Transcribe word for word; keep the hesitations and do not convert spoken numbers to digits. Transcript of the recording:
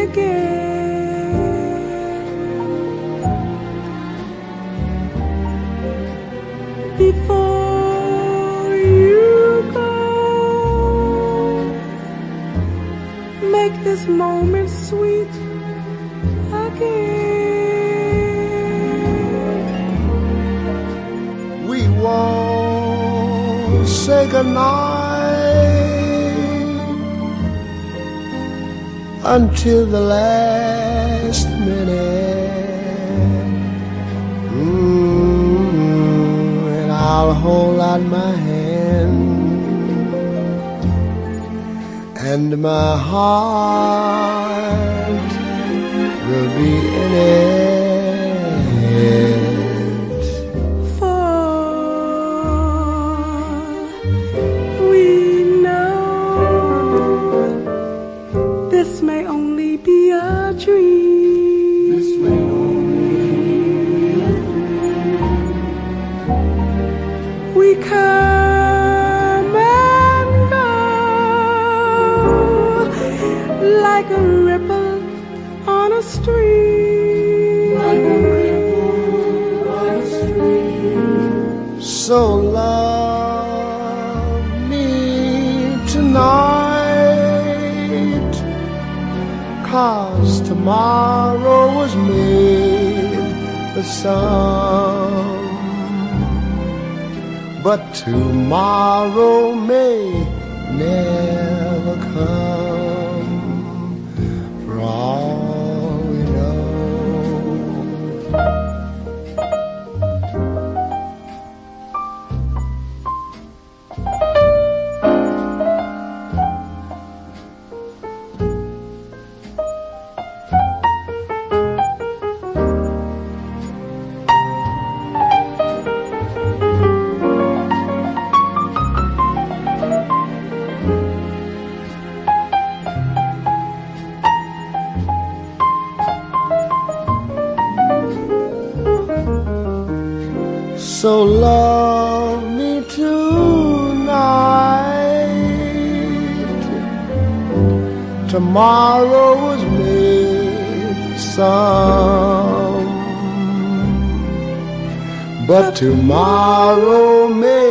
Before you go, make this moment sweet again. We won't say goodnight until the last minute. I'll hold out my hand, and my heart will be in it. For we know this may only be a dream. This may we come and go like a ripple on a stream. Like a ripple on a stream. So love me tonight, 'cause tomorrow was made for some, but tomorrow may never come, for all we know. So love me tonight, tomorrow was made for some, but tomorrow may